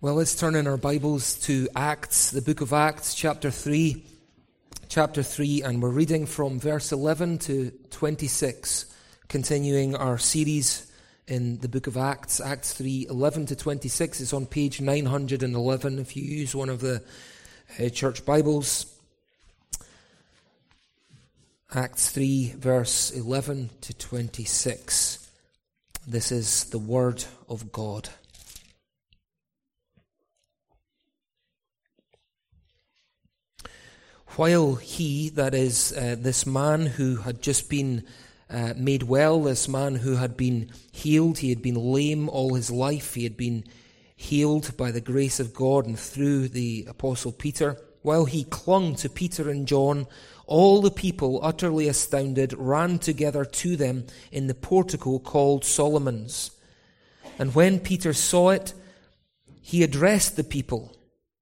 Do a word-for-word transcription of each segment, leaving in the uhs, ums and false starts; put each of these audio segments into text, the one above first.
Well, let's turn in our Bibles to Acts, the book of Acts, chapter three. Chapter three, and we're reading from verse eleven to twenty-six, continuing our series in the book of Acts. Acts three, eleven to twenty-six is on page nine hundred eleven if you use one of the uh, church Bibles. Acts three, verse eleven to twenty-six. This is the Word of God. While he, that is, uh, this man who had just been uh, made well, this man who had been healed, he had been lame all his life, he had been healed by the grace of God and through the Apostle Peter. While he clung to Peter and John, all the people, utterly astounded, ran together to them in the portico called Solomon's. And when Peter saw it, he addressed the people,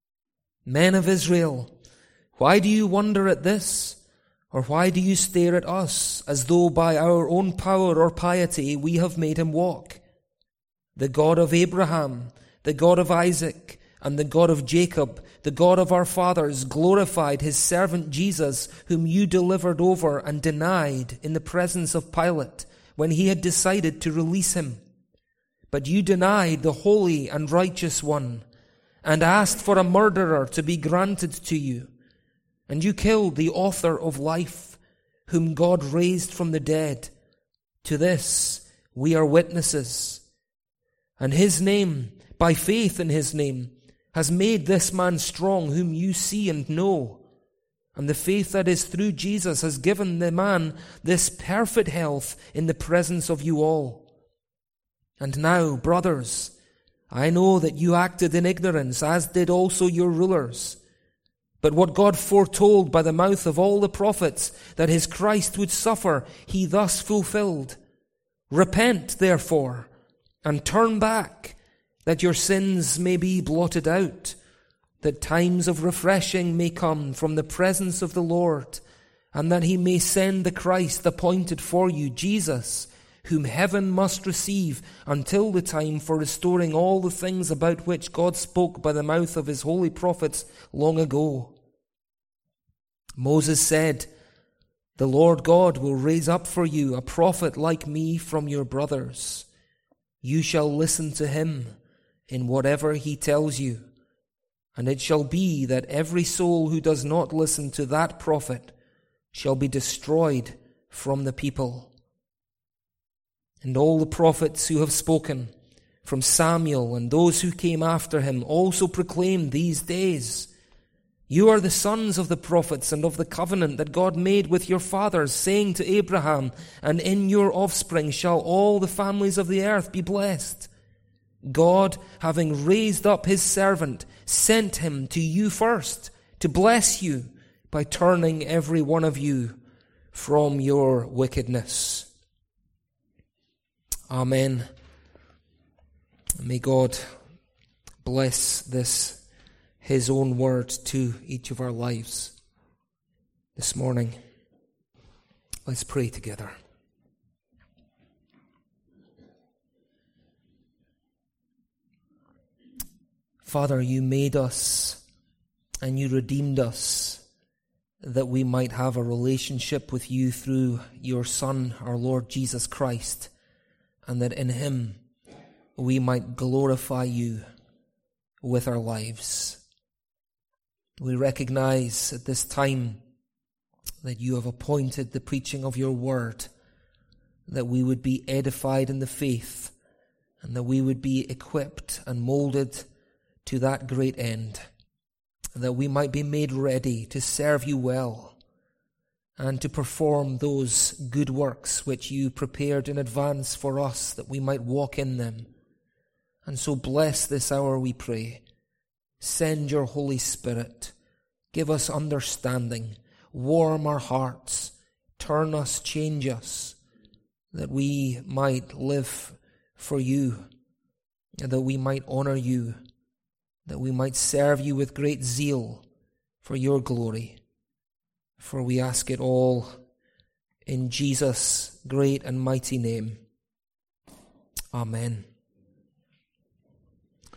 "Men of Israel, why do you wonder at this? Or why do you stare at us, as though by our own power or piety we have made him walk? The God of Abraham, the God of Isaac, and the God of Jacob, the God of our fathers, glorified his servant Jesus, whom you delivered over and denied in the presence of Pilate, when he had decided to release him. But you denied the holy and righteous one, and asked for a murderer to be granted to you. And you killed the author of life, whom God raised from the dead. To this we are witnesses. And his name, by faith in his name, has made this man strong, whom you see and know. And the faith that is through Jesus has given the man this perfect health in the presence of you all. And now, brothers, I know that you acted in ignorance, as did also your rulers. But what God foretold by the mouth of all the prophets, that his Christ would suffer, he thus fulfilled. Repent, therefore, and turn back, that your sins may be blotted out, that times of refreshing may come from the presence of the Lord, and that he may send the Christ appointed for you, Jesus, whom heaven must receive until the time for restoring all the things about which God spoke by the mouth of his holy prophets long ago. Moses said, the Lord God will raise up for you a prophet like me from your brothers. You shall listen to him in whatever he tells you. And it shall be that every soul who does not listen to that prophet shall be destroyed from the people. And all the prophets who have spoken, from Samuel and those who came after him, also proclaimed these days. You are the sons of the prophets and of the covenant that God made with your fathers, saying to Abraham, and in your offspring shall all the families of the earth be blessed. God, having raised up his servant, sent him to you first to bless you by turning every one of you from your wickedness." Amen. May God bless this, his own word, to each of our lives this morning. Let's pray together. Father, you made us and you redeemed us that we might have a relationship with you through your Son, our Lord Jesus Christ, and that in him we might glorify you with our lives. We recognize at this time that you have appointed the preaching of your word, that we would be edified in the faith, and that we would be equipped and molded to that great end, that we might be made ready to serve you well and to perform those good works which you prepared in advance for us, that we might walk in them. And so bless this hour, we pray. Send your Holy Spirit. Give us understanding. Warm our hearts. Turn us, change us, that we might live for you, and that we might honor you, that we might serve you with great zeal for your glory. For we ask it all in Jesus' great and mighty name. Amen.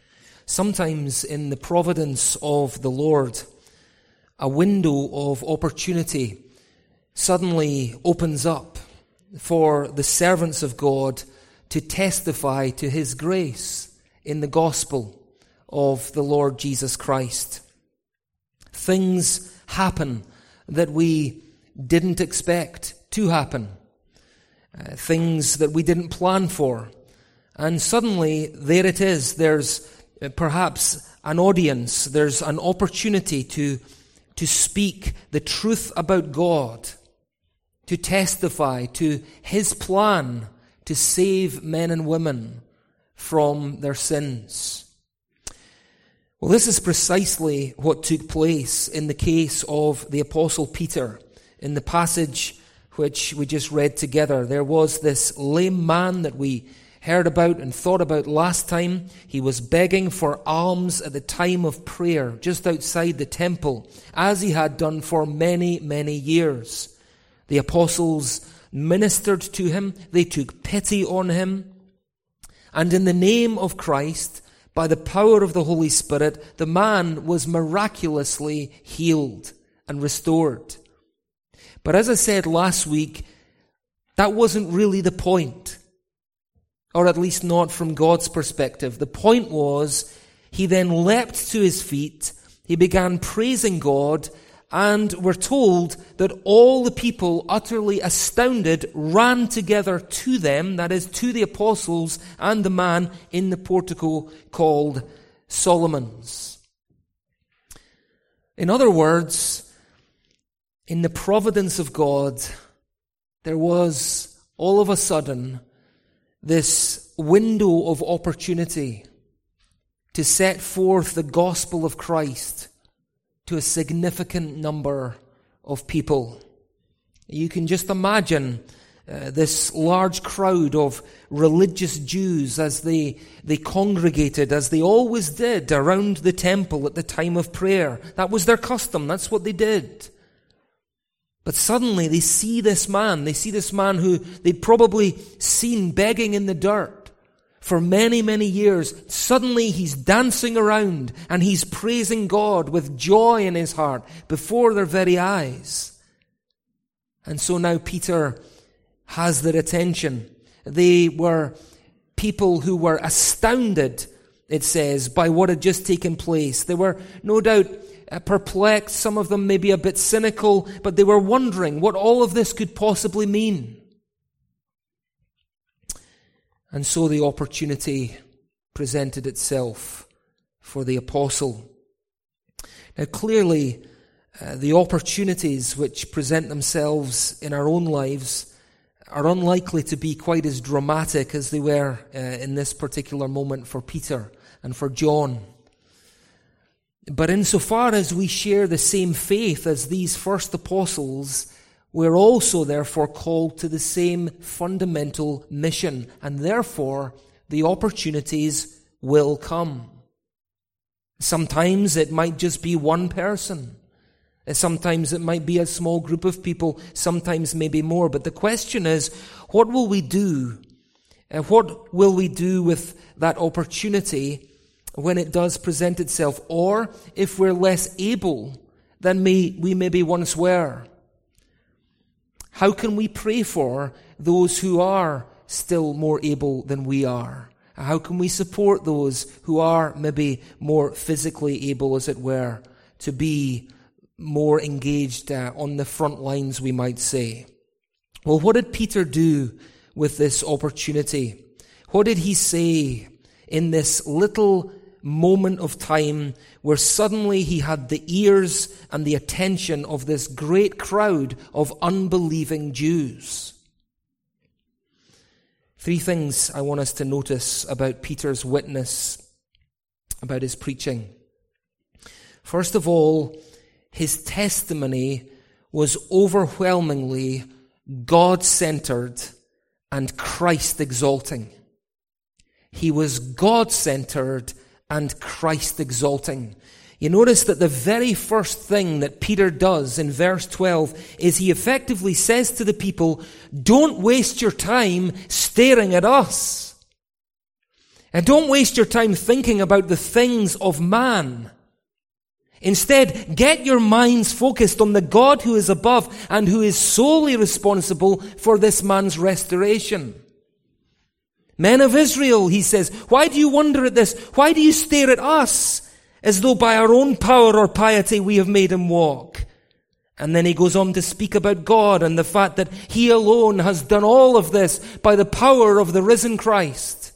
sometimes in the providence of the Lord, a window of opportunity suddenly opens up for the servants of God to testify to His grace in the gospel of the Lord Jesus Christ. Things happen that we didn't expect to happen, uh, things that we didn't plan for, and suddenly there it is. There's uh, perhaps an audience, there's an opportunity to, to speak the truth about God, to testify to His plan to save men and women from their sins. Well, this is precisely what took place in the case of the Apostle Peter. In the passage which we just read together, there was this lame man that we heard about and thought about last time. He was begging for alms at the time of prayer, just outside the temple, as he had done for many, many years. The apostles ministered to him, they took pity on him, and in the name of Christ, by the power of the Holy Spirit, the man was miraculously healed and restored. But as I said last week, that wasn't really the point, or at least not from God's perspective. The point was, he then leapt to his feet, he began praising God, and we're told that all the people, utterly astounded, ran together to them, that is, to the apostles and the man in the portico called Solomon's. In other words, in the providence of God, there was all of a sudden this window of opportunity to set forth the gospel of Christ to a significant number of people. You can just imagine uh, this large crowd of religious Jews as they, they congregated, as they always did, around the temple at the time of prayer. That was their custom. That's what they did. But suddenly they see this man. They see this man who they'd probably seen begging in the dirt for many, many years. Suddenly he's dancing around and he's praising God with joy in his heart before their very eyes. And so now Peter has their attention. They were people who were astounded, it says, by what had just taken place. They were no doubt perplexed, some of them maybe a bit cynical, but they were wondering what all of this could possibly mean. And so the opportunity presented itself for the apostle. Now clearly, uh, the opportunities which present themselves in our own lives are unlikely to be quite as dramatic as they were uh, in this particular moment for Peter and for John. But insofar as we share the same faith as these first apostles, we're also therefore called to the same fundamental mission, and therefore the opportunities will come. Sometimes it might just be one person. Sometimes it might be a small group of people, sometimes maybe more. But the question is, what will we do? And what will we do with that opportunity when it does present itself? Or if we're less able than we, we maybe once were? How can we pray for those who are still more able than we are? How can we support those who are maybe more physically able, as it were, to be more engaged uh, on the front lines, we might say? Well, what did Peter do with this opportunity? What did he say in this little moment of time where suddenly he had the ears and the attention of this great crowd of unbelieving Jews? Three things I want us to notice about Peter's witness, about his preaching. First of all, his testimony was overwhelmingly God-centered and Christ-exalting. He was God-centered and Christ-exalting. You notice that the very first thing that Peter does in verse twelve is he effectively says to the people, don't waste your time staring at us. And don't waste your time thinking about the things of man. Instead, get your minds focused on the God who is above and who is solely responsible for this man's restoration. Men of Israel, he says, why do you wonder at this? Why do you stare at us as though by our own power or piety we have made him walk? And then he goes on to speak about God and the fact that he alone has done all of this by the power of the risen Christ.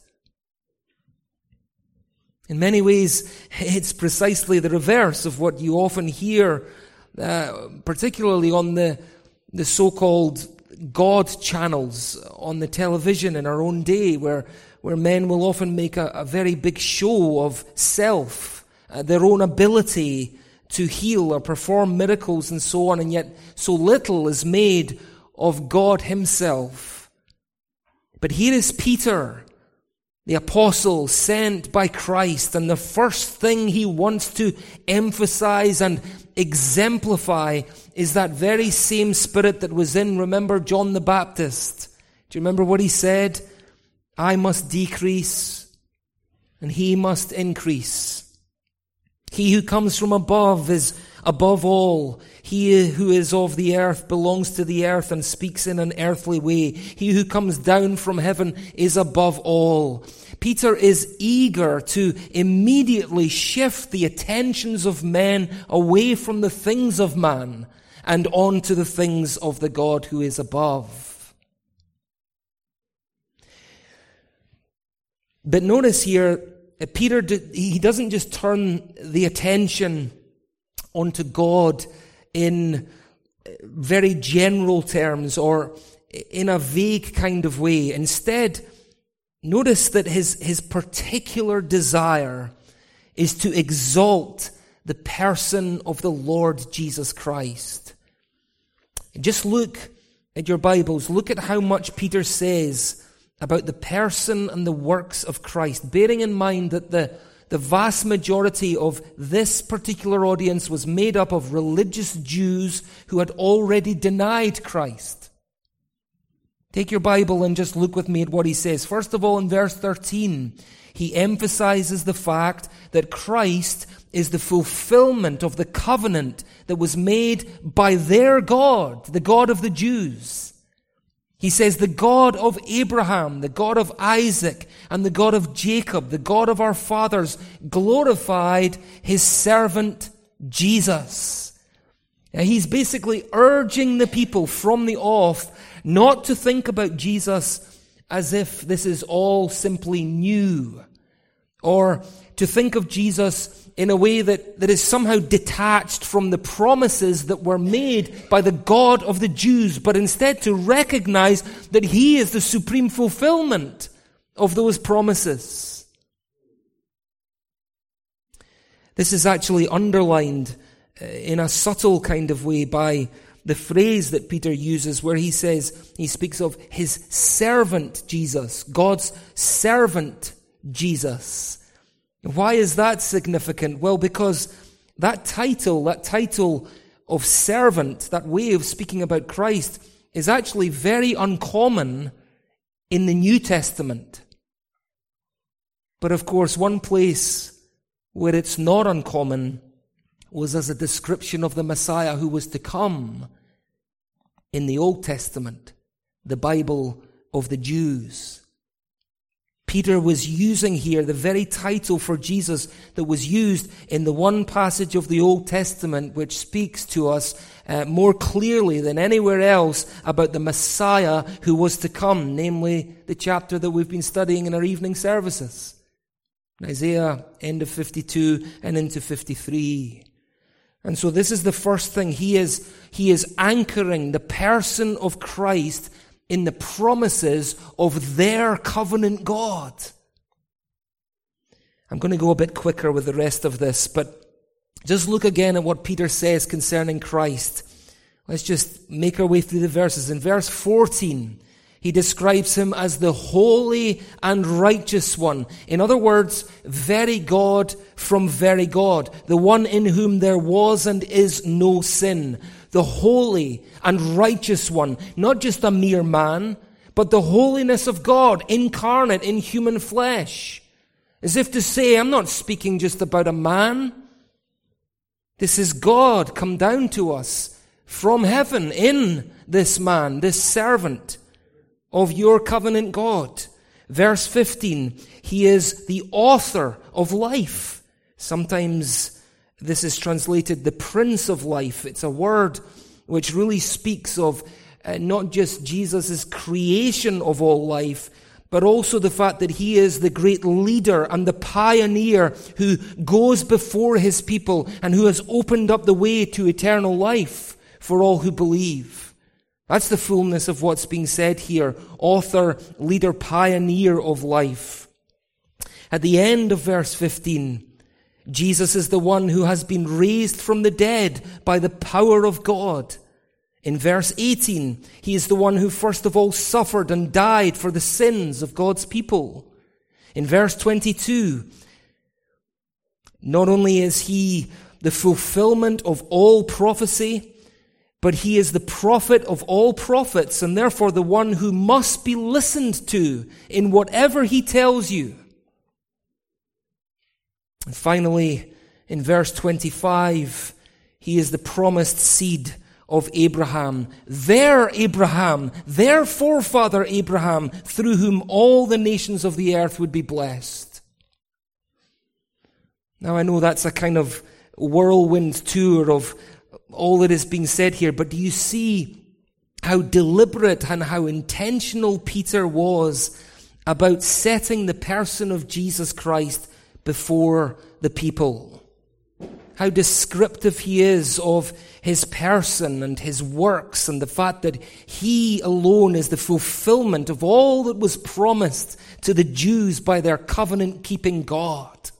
In many ways, it's precisely the reverse of what you often hear, uh, particularly on the, the so-called God channels on the television in our own day, where, where men will often make a, a very big show of self, uh, their own ability to heal or perform miracles and so on, and yet so little is made of God himself. But here is Peter, the apostle sent by Christ, and the first thing he wants to emphasize and exemplify is that very same spirit that was in, remember, John the Baptist. Do you remember what he said? I must decrease and he must increase. He who comes from above is above all. He who is of the earth belongs to the earth and speaks in an earthly way. He who comes down from heaven is above all. Peter is eager to immediately shift the attentions of men away from the things of man and on to the things of the God who is above. But notice here, Peter, he doesn't just turn the attention onto God in very general terms or in a vague kind of way. Instead, notice that his, his particular desire is to exalt the person of the Lord Jesus Christ. Just look at your Bibles. Look at how much Peter says about the person and the works of Christ, bearing in mind that the, the vast majority of this particular audience was made up of religious Jews who had already denied Christ. Take your Bible and just look with me at what he says. First of all, in verse thirteen, he emphasizes the fact that Christ is the fulfillment of the covenant that was made by their God, the God of the Jews. He says, the God of Abraham, the God of Isaac, and the God of Jacob, the God of our fathers, glorified his servant Jesus. Now, he's basically urging the people from the off not to think about Jesus as if this is all simply new, or to think of Jesus in a way that, that is somehow detached from the promises that were made by the God of the Jews, but instead to recognize that he is the supreme fulfillment of those promises. This is actually underlined in a subtle kind of way by the phrase that Peter uses where he says, he speaks of his servant Jesus, God's servant Jesus. Why is that significant? Well, because that title, that title of servant, that way of speaking about Christ, is actually very uncommon in the New Testament. But of course, one place where it's not uncommon was as a description of the Messiah who was to come in the Old Testament, the Bible of the Jews. Peter was using here the very title for Jesus that was used in the one passage of the Old Testament which speaks to us uh, more clearly than anywhere else about the Messiah who was to come, namely the chapter that we've been studying in our evening services. Isaiah, end of fifty-two and into fifty-three. And so this is the first thing. He is, he is anchoring the person of Christ in the promises of their covenant God. I'm going to go a bit quicker with the rest of this, but just look again at what Peter says concerning Christ. Let's just make our way through the verses. In verse fourteen, he describes him as the holy and righteous one. In other words, very God from very God, the one in whom there was and is no sin. The holy and righteous one, not just a mere man, but the holiness of God incarnate in human flesh. As if to say, I'm not speaking just about a man. This is God come down to us from heaven in this man, this servant of your covenant God. Verse fifteen, he is the author of life. Sometimes this is translated the Prince of Life. It's a word which really speaks of uh, not just Jesus' creation of all life, but also the fact that he is the great leader and the pioneer who goes before his people and who has opened up the way to eternal life for all who believe. That's the fullness of what's being said here. Author, leader, pioneer of life. At the end of verse fifteen, Jesus is the one who has been raised from the dead by the power of God. In verse eighteen, he is the one who first of all suffered and died for the sins of God's people. In verse twenty-two, not only is he the fulfillment of all prophecy, but he is the prophet of all prophets, and therefore the one who must be listened to in whatever he tells you. And finally, in verse twenty-five, he is the promised seed of Abraham, their Abraham, their forefather Abraham, through whom all the nations of the earth would be blessed. Now I know that's a kind of whirlwind tour of all that is being said here, but do you see how deliberate and how intentional Peter was about setting the person of Jesus Christ before the people? How descriptive he is of his person and his works and the fact that he alone is the fulfillment of all that was promised to the Jews by their covenant-keeping God.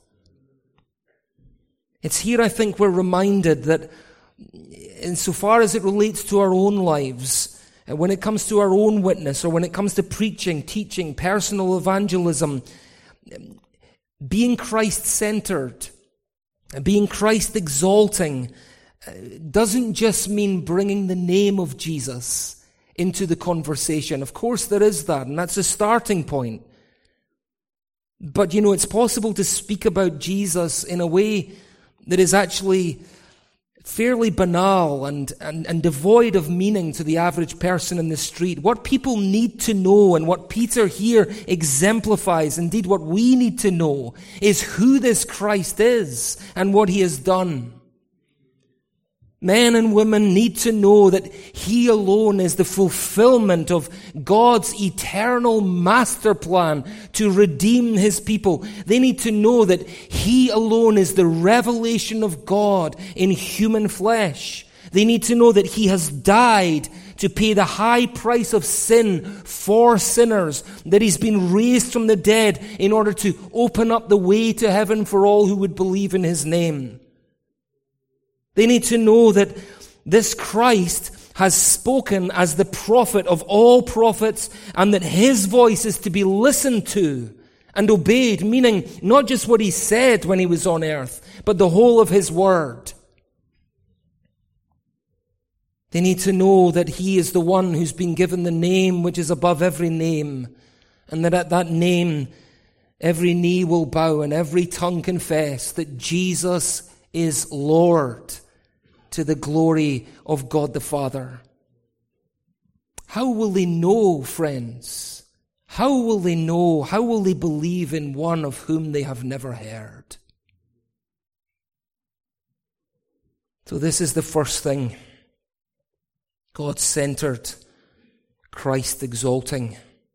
It's here I think we're reminded that insofar as it relates to our own lives, when it comes to our own witness or when it comes to preaching, teaching, personal evangelism, being Christ-centered, being Christ-exalting doesn't just mean bringing the name of Jesus into the conversation. Of course there is that, and that's a starting point. But, you know, it's possible to speak about Jesus in a way that is actually fairly banal and, and, and devoid of meaning to the average person in the street. What people need to know, and what Peter here exemplifies, indeed what we need to know, is who this Christ is and what he has done. Men and women need to know that he alone is the fulfillment of God's eternal master plan to redeem his people. They need to know that he alone is the revelation of God in human flesh. They need to know that he has died to pay the high price of sin for sinners, that he's been raised from the dead in order to open up the way to heaven for all who would believe in his name. They need to know that this Christ has spoken as the prophet of all prophets, and that his voice is to be listened to and obeyed, meaning not just what he said when he was on earth, but the whole of his word. They need to know that he is the one who's been given the name which is above every name, and that at that name every knee will bow and every tongue confess that Jesus is Lord, to the glory of God the Father. How will they know, friends? How will they know? How will they believe in one of whom they have never heard? So this is the first thing. God-centered, Christ-exalting.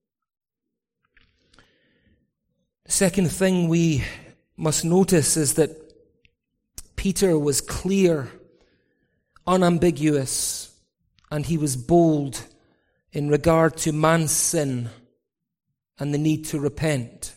The second thing we must notice is that Peter was clear, unambiguous, and he was bold in regard to man's sin and the need to repent.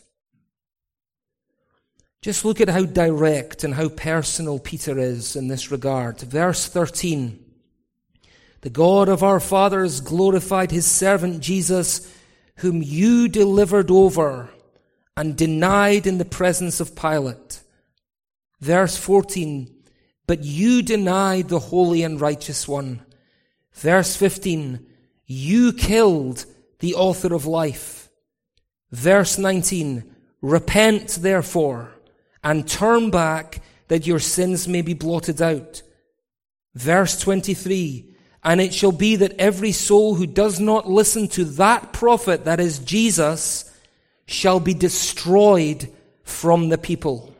Just look at how direct and how personal Peter is in this regard. Verse thirteen. The God of our fathers glorified his servant Jesus, whom you delivered over and denied in the presence of Pilate. Verse fourteen. But you denied the holy and righteous one. Verse fifteen. You killed the author of life. Verse nineteen. Repent, therefore, and turn back, that your sins may be blotted out. Verse twenty-three, and it shall be that every soul who does not listen to that prophet, that is Jesus, shall be destroyed from the people.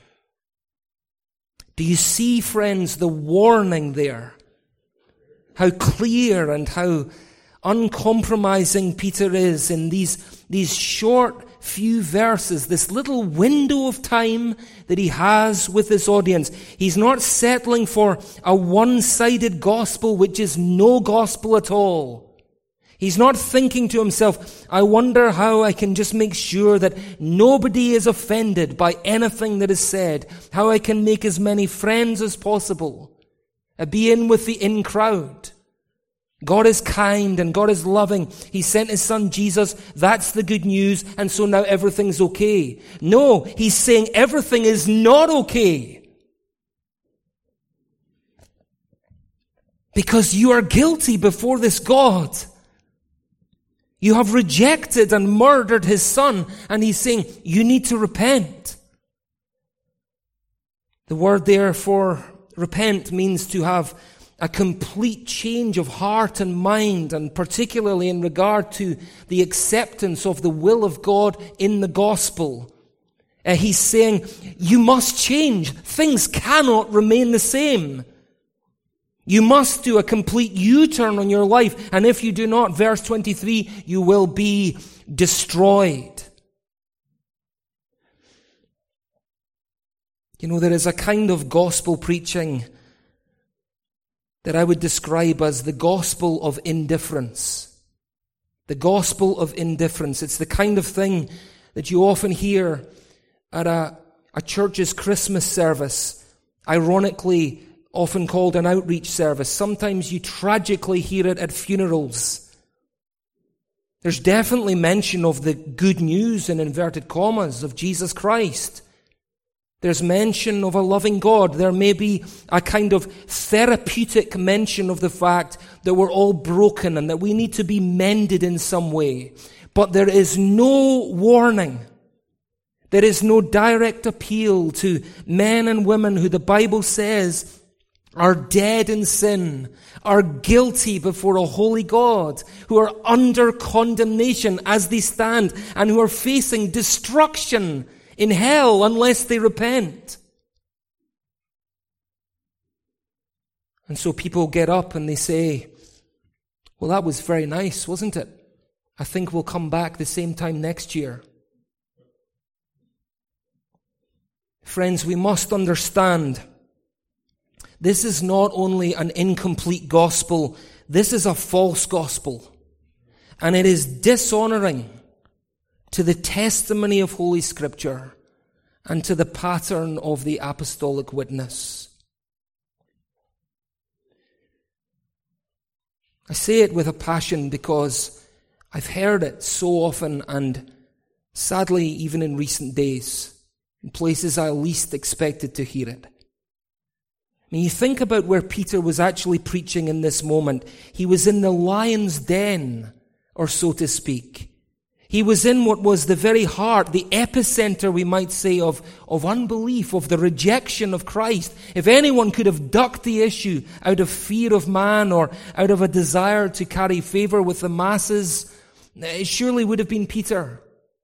Do you see, friends, the warning there? How clear and how uncompromising Peter is in these, these short few verses, this little window of time that he has with his audience. He's not settling for a one-sided gospel, which is no gospel at all. He's not thinking to himself, I wonder how I can just make sure that nobody is offended by anything that is said, how I can make as many friends as possible, uh, be in with the in crowd. God is kind and God is loving. He sent his son Jesus. That's the good news. And so now everything's okay. No, he's saying everything is not okay. Because you are guilty before this God. You have rejected and murdered his son. And he's saying you need to repent. The word there for repent means to have a complete change of heart and mind, and particularly in regard to the acceptance of the will of God in the gospel. Uh, he's saying, you must change. Things cannot remain the same. You must do a complete U-turn on your life, and if you do not, verse twenty-three, you will be destroyed. You know, there is a kind of gospel preaching that I would describe as the gospel of indifference. The gospel of indifference. It's the kind of thing that you often hear at a, a church's Christmas service, ironically often called an outreach service. Sometimes you tragically hear it at funerals. There's definitely mention of the good news, in inverted commas, of Jesus Christ. There's mention of a loving God. There may be a kind of therapeutic mention of the fact that we're all broken and that we need to be mended in some way. But there is no warning. There is no direct appeal to men and women who the Bible says are dead in sin, are guilty before a holy God, who are under condemnation as they stand, and who are facing destruction in hell unless they repent. And so people get up and they say, well, that was very nice, wasn't it? I think we'll come back the same time next year. Friends, we must understand this is not only an incomplete gospel, this is a false gospel. And it is dishonoring to the testimony of Holy Scripture and to the pattern of the apostolic witness. I say it with a passion because I've heard it so often, and sadly even in recent days, in places I least expected to hear it. I mean, you think about where Peter was actually preaching in this moment. He was in the lion's den, or so to speak. He was in what was the very heart, the epicenter, we might say, of, of unbelief, of the rejection of Christ. If anyone could have ducked the issue out of fear of man or out of a desire to carry favor with the masses, it surely would have been Peter.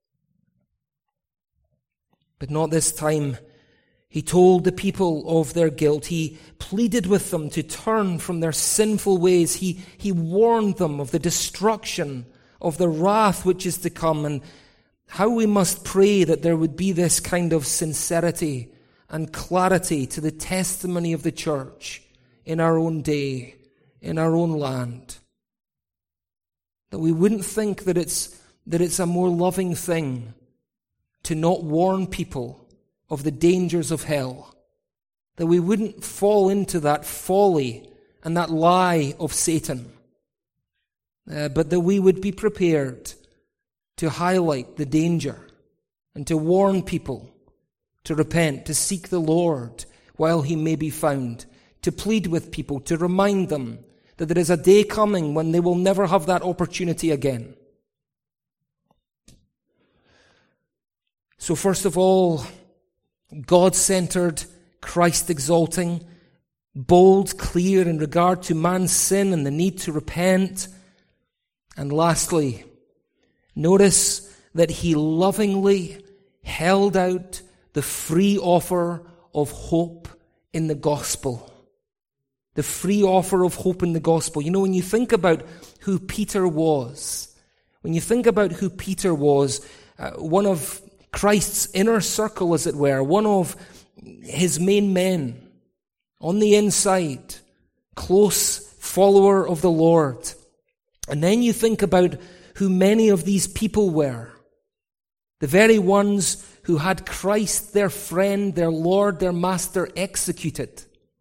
But not this time. He told the people of their guilt. He pleaded with them to turn from their sinful ways. He, he warned them of the destruction of the wrath which is to come, and how we must pray that there would be this kind of sincerity and clarity to the testimony of the church in our own day, in our own land. That we wouldn't think that it's, that it's a more loving thing to not warn people of the dangers of hell. That we wouldn't fall into that folly and that lie of Satan. Uh, but that we would be prepared to highlight the danger and to warn people to repent, to seek the Lord while he may be found, to plead with people, to remind them that there is a day coming when they will never have that opportunity again. So first of all, God-centered, Christ-exalting, bold, clear in regard to man's sin and the need to repent. And lastly, notice that he lovingly held out the free offer of hope in the gospel. The free offer of hope in the gospel. You know, when you think about who Peter was, when you think about who Peter was, uh, one of Christ's inner circle, as it were, one of his main men, on the inside, close follower of the Lord. And then you think about who many of these people were. The very ones who had Christ, their friend, their Lord, their Master, executed.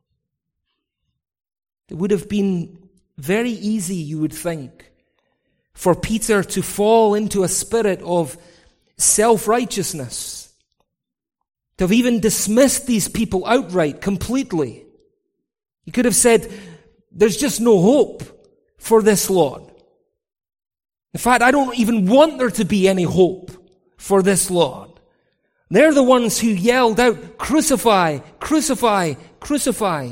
It would have been very easy, you would think, for Peter to fall into a spirit of self-righteousness, to have even dismissed these people outright, completely. He could have said, there's just no hope for this lot. In fact, I don't even want there to be any hope for this lot. They're the ones who yelled out, crucify, crucify, crucify.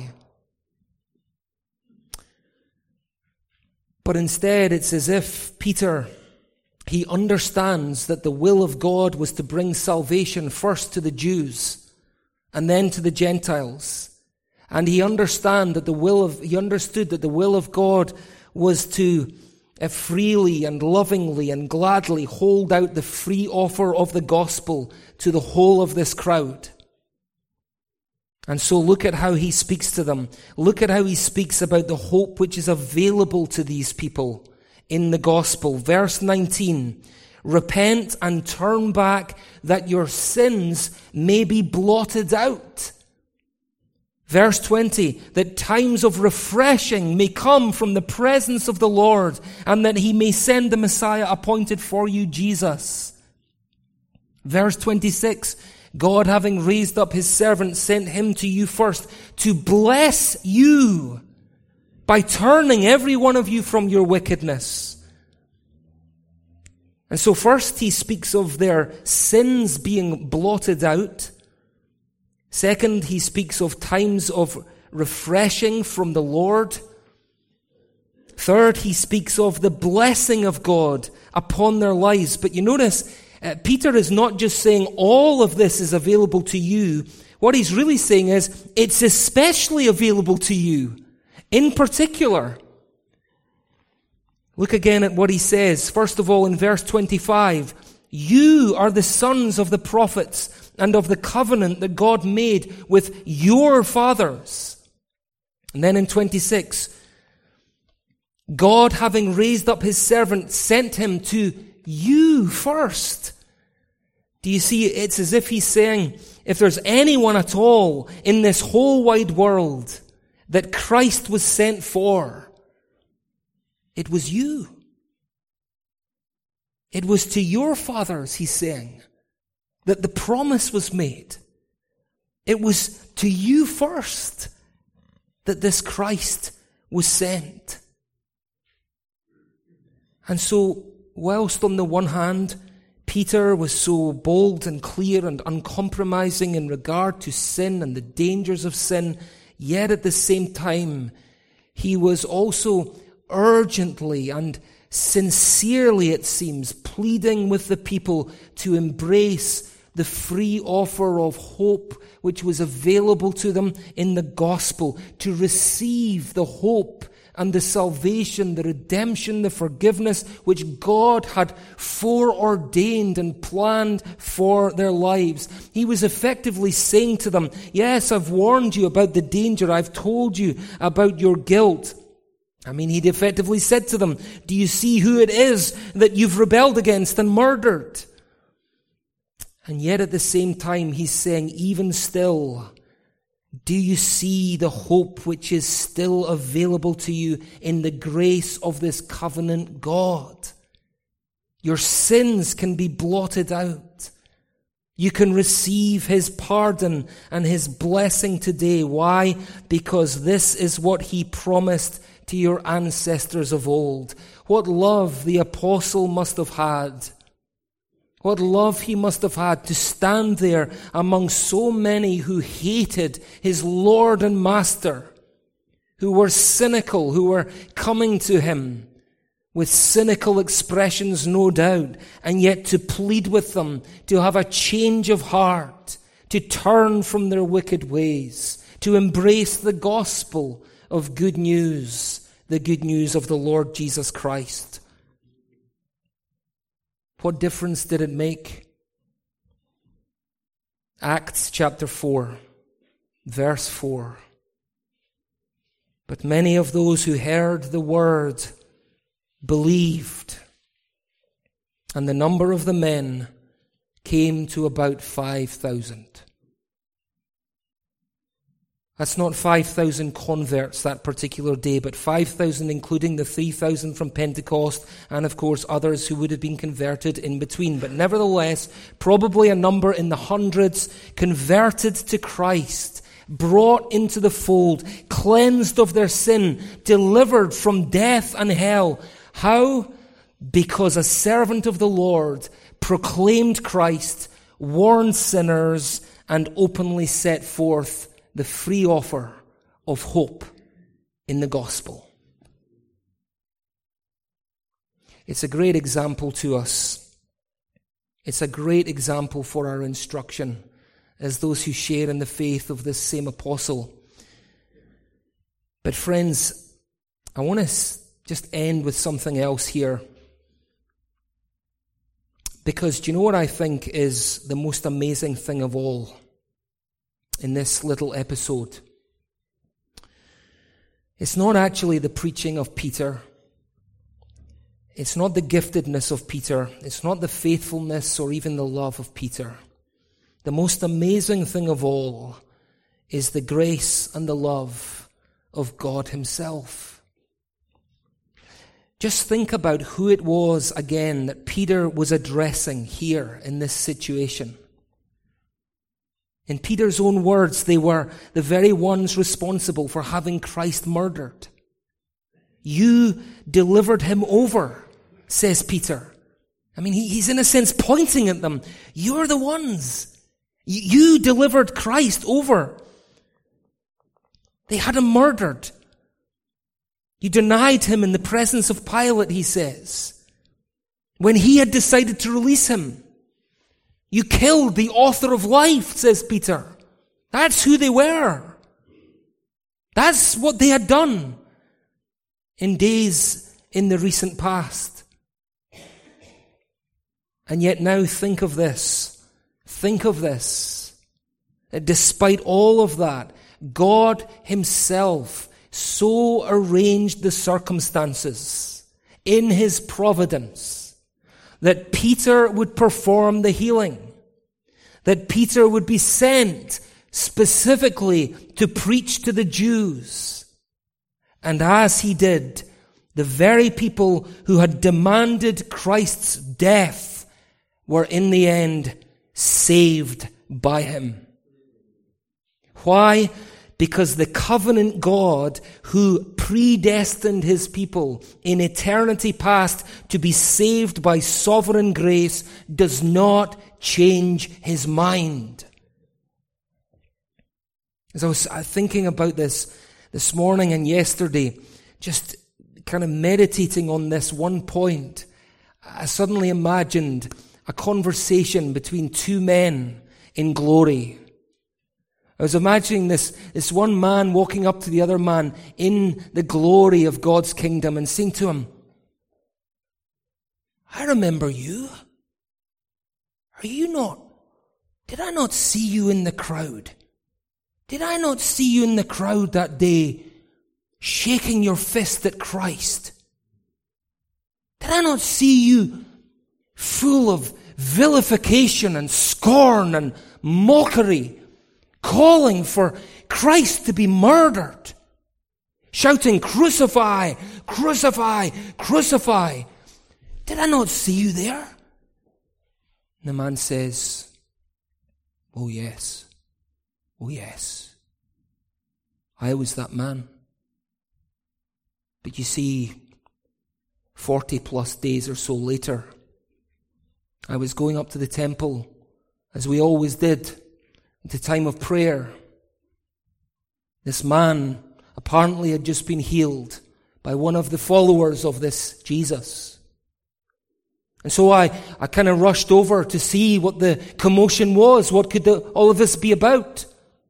But instead, it's as if Peter, he understands that the will of God was to bring salvation first to the Jews and then to the Gentiles. And he understand that the will of he understood that the will of God was to uh, freely and lovingly and gladly hold out the free offer of the gospel to the whole of this crowd. And so look at how he speaks to them. Look at how he speaks about the hope which is available to these people in the gospel. Verse nineteen, repent and turn back that your sins may be blotted out. Verse twenty, that times of refreshing may come from the presence of the Lord, and that he may send the Messiah appointed for you, Jesus. Verse twenty-six, God, having raised up his servant, sent him to you first to bless you by turning every one of you from your wickedness. And so first he speaks of their sins being blotted out. Second, he speaks of times of refreshing from the Lord. Third, he speaks of the blessing of God upon their lives. But you notice, uh, Peter is not just saying all of this is available to you. What he's really saying is, it's especially available to you, in particular. Look again at what he says. First of all, in verse twenty-five, you are the sons of the prophets and of the covenant that God made with your fathers. And then in twenty-six, God, having raised up his servant, sent him to you first. Do you see? It's as if he's saying, if there's anyone at all in this whole wide world that Christ was sent for, it was you. It was to your fathers, he's saying, that the promise was made. It was to you first that this Christ was sent. And so, whilst on the one hand, Peter was so bold and clear and uncompromising in regard to sin and the dangers of sin, yet at the same time, he was also urgently and sincerely, it seems, pleading with the people to embrace the free offer of hope which was available to them in the gospel, to receive the hope and the salvation, the redemption, the forgiveness which God had foreordained and planned for their lives. He was effectively saying to them, yes, I've warned you about the danger. I've told you about your guilt. I mean, he'd effectively said to them, do you see who it is that you've rebelled against and murdered? And yet at the same time, he's saying, even still, do you see the hope which is still available to you in the grace of this covenant God? Your sins can be blotted out. You can receive his pardon and his blessing today. Why? Because this is what he promised to your ancestors of old. What love the apostle must have had. What love he must have had to stand there among so many who hated his Lord and Master, who were cynical, who were coming to him with cynical expressions, no doubt, and yet to plead with them to have a change of heart, to turn from their wicked ways, to embrace the gospel of good news, the good news of the Lord Jesus Christ. What difference did it make? Acts chapter four, verse four. But many of those who heard the word believed, and the number of the men came to about five thousand. That's not five thousand converts that particular day, but five thousand including the three thousand from Pentecost and, of course, others who would have been converted in between. But nevertheless, probably a number in the hundreds converted to Christ, brought into the fold, cleansed of their sin, delivered from death and hell. How? Because a servant of the Lord proclaimed Christ, warned sinners, and openly set forth the free offer of hope in the gospel. It's a great example to us. It's a great example for our instruction as those who share in the faith of this same apostle. But friends, I want to just end with something else here. Because do you know what I think is the most amazing thing of all in this little episode? It's not actually the preaching of Peter. It's not the giftedness of Peter. It's not the faithfulness or even the love of Peter. The most amazing thing of all is the grace and the love of God himself. Just think about who it was again that Peter was addressing here in this situation. In Peter's own words, they were the very ones responsible for having Christ murdered. You delivered him over, says Peter. I mean, he, he's in a sense pointing at them. You're the ones. You, you delivered Christ over. They had him murdered. You denied him in the presence of Pilate, he says, when he had decided to release him. You killed the author of life, says Peter. That's who they were. That's what they had done in days in the recent past. And yet now think of this. Think of this. That despite all of that, God himself so arranged the circumstances in his providence that Peter would perform the healing, that Peter would be sent specifically to preach to the Jews. And as he did, the very people who had demanded Christ's death were in the end saved by him. Why? Because the covenant God who predestined his people in eternity past to be saved by sovereign grace does not change his mind. As I was thinking about this this morning and yesterday, just kind of meditating on this one point, I suddenly imagined a conversation between two men in glory. I was imagining this, this one man walking up to the other man in the glory of God's kingdom and saying to him, I remember you. Are you not? Did I not see you in the crowd? Did I not see you in the crowd that day shaking your fist at Christ? Did I not see you full of vilification and scorn and mockery, calling for Christ to be murdered, shouting, crucify, crucify, crucify? Did I not see you there? And the man says, oh yes, oh yes, I was that man. But you see, forty plus days or so later, I was going up to the temple, as we always did, at the time of prayer. This man apparently had just been healed by one of the followers of this Jesus. And so I, I kind of rushed over to see what the commotion was. What could the, all of this be about?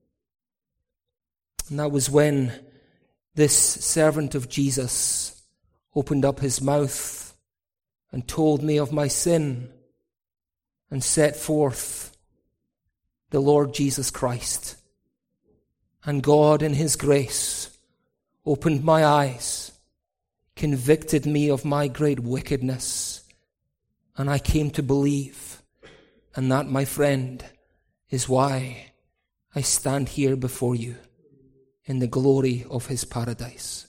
And that was when this servant of Jesus opened up his mouth and told me of my sin and set forth the Lord Jesus Christ. And God in His grace opened my eyes, convicted me of my great wickedness, and I came to believe. And that, my friend, is why I stand here before you in the glory of His paradise.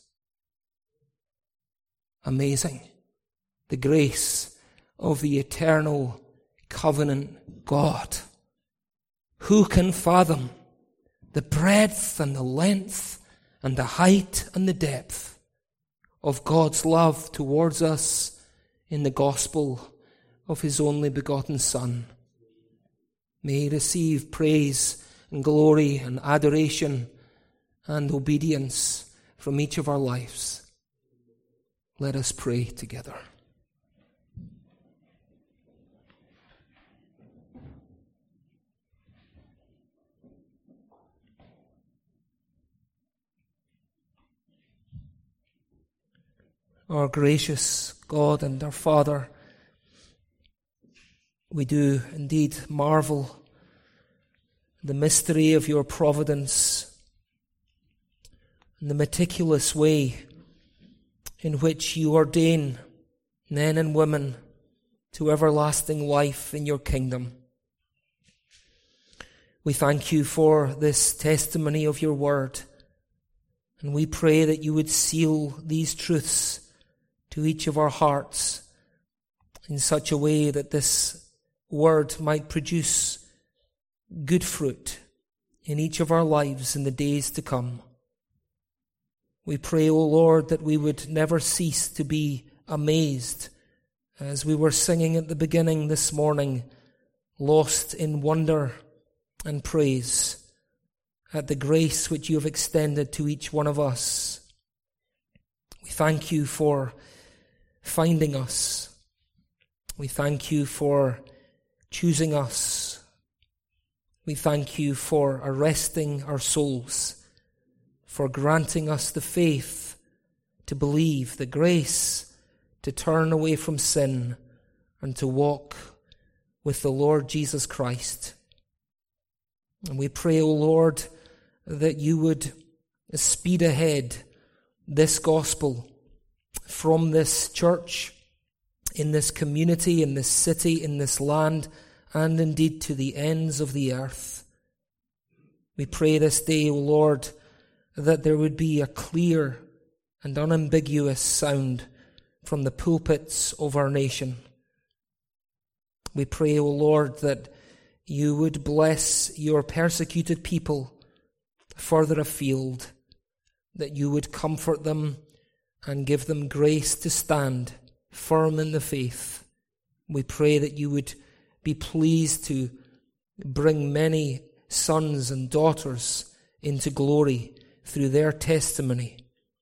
Amazing. The grace of the eternal covenant God. Who can fathom the breadth and the length and the height and the depth of God's love towards us in the gospel of His only begotten Son? May He receive praise and glory and adoration and obedience from each of our lives. Let us pray together. Our gracious God and our Father, we do indeed marvel at the mystery of your providence and the meticulous way in which you ordain men and women to everlasting life in your kingdom. We thank you for this testimony of your word, and we pray that you would seal these truths to each of our hearts in such a way that this word might produce good fruit in each of our lives in the days to come. We pray, O Lord, that we would never cease to be amazed, as we were singing at the beginning this morning, lost in wonder and praise at the grace which you have extended to each one of us. We thank you for finding us. We thank you for choosing us. We thank you for arresting our souls, for granting us the faith to believe, the grace to turn away from sin and to walk with the Lord Jesus Christ. And we pray, O Lord, that you would speed ahead this gospel from this church, in this community, in this city, in this land, and indeed to the ends of the earth. We pray this day, O Lord, that there would be a clear and unambiguous sound from the pulpits of our nation. We pray, O Lord, that you would bless your persecuted people further afield, that you would comfort them and give them grace to stand firm in the faith. We pray that you would be pleased to bring many sons and daughters into glory through their testimony.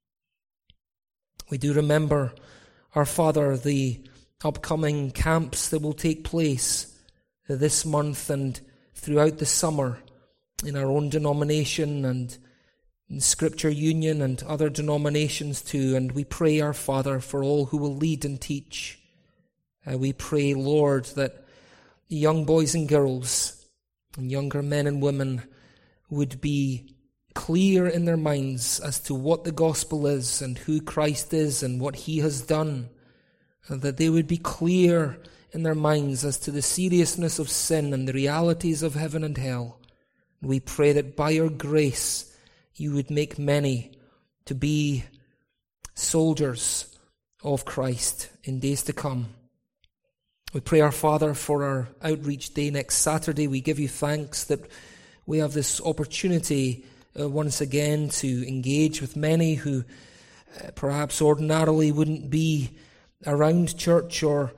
We do remember, our Father, the upcoming camps that will take place this month and throughout the summer in our own denomination and in Scripture Union and other denominations too. And we pray, our Father, for all who will lead and teach. Uh, we pray, Lord, that young boys and girls and younger men and women would be clear in their minds as to what the gospel is and who Christ is and what He has done. And that they would be clear in their minds as to the seriousness of sin and the realities of heaven and hell. And we pray that by your grace you would make many to be soldiers of Christ in days to come. We pray, our Father, for our outreach day next Saturday. We give you thanks that we have this opportunity uh, once again to engage with many who uh, perhaps ordinarily wouldn't be around church or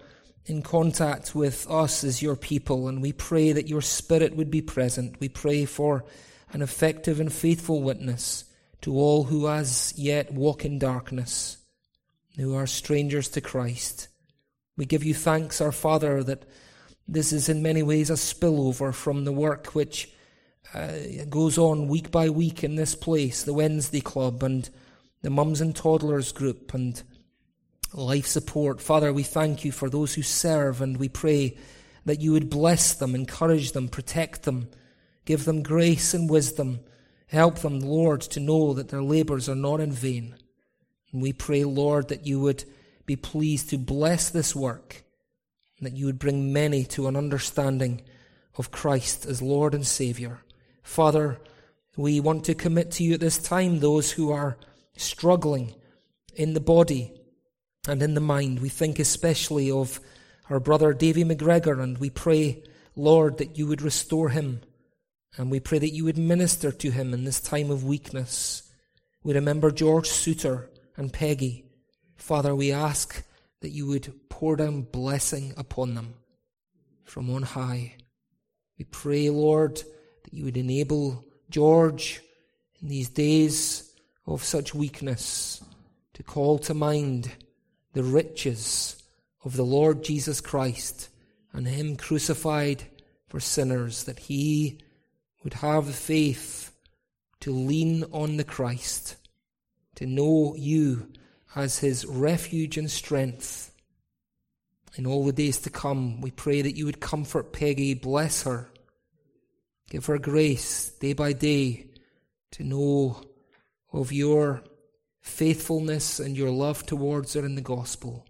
in contact with us as your people, and we pray that your Spirit would be present. We pray for an effective and faithful witness to all who as yet walk in darkness, who are strangers to Christ. We give you thanks, our Father, that this is in many ways a spillover from the work which uh, goes on week by week in this place, the Wednesday Club and the Mums and Toddlers group and life support. Father, we thank you for those who serve, and we pray that you would bless them, encourage them, protect them, give them grace and wisdom. Help them, Lord, to know that their labors are not in vain. And we pray, Lord, that you would be pleased to bless this work, and that you would bring many to an understanding of Christ as Lord and Saviour. Father, we want to commit to you at this time those who are struggling in the body and in the mind. We think especially of our brother Davy McGregor, and we pray, Lord, that you would restore him, and we pray that you would minister to him in this time of weakness. We remember George Souter and Peggy. Father, we ask that you would pour down blessing upon them from on high. We pray, Lord, that you would enable George in these days of such weakness to call to mind the riches of the Lord Jesus Christ and him crucified for sinners, that he would have the faith to lean on the Christ, to know you as his refuge and strength. In all the days to come, we pray that you would comfort Peggy, bless her, give her grace day by day to know of your faithfulness and your love towards her in the gospel.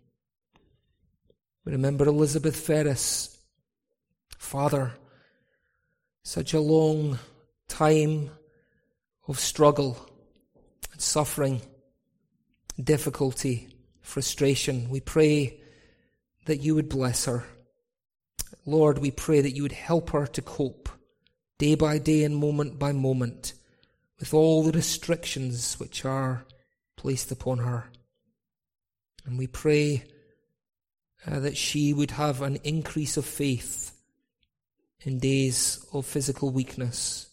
We remember Elizabeth Ferris. Father, such a long time of struggle and suffering, difficulty, frustration. We pray that you would bless her. Lord, we pray that you would help her to cope day by day and moment by moment with all the restrictions which are placed upon her. And we pray uh, that she would have an increase of faith in days of physical weakness.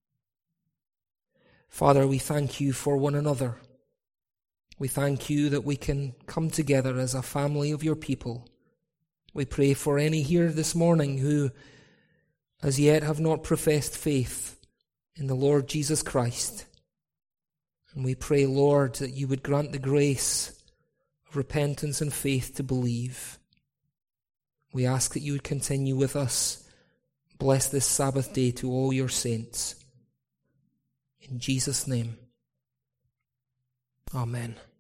Father, we thank you for one another. We thank you that we can come together as a family of your people. We pray for any here this morning who as yet have not professed faith in the Lord Jesus Christ. And we pray, Lord, that you would grant the grace of repentance and faith to believe. We ask that you would continue with us. Bless this Sabbath day to all your saints. In Jesus' name, amen.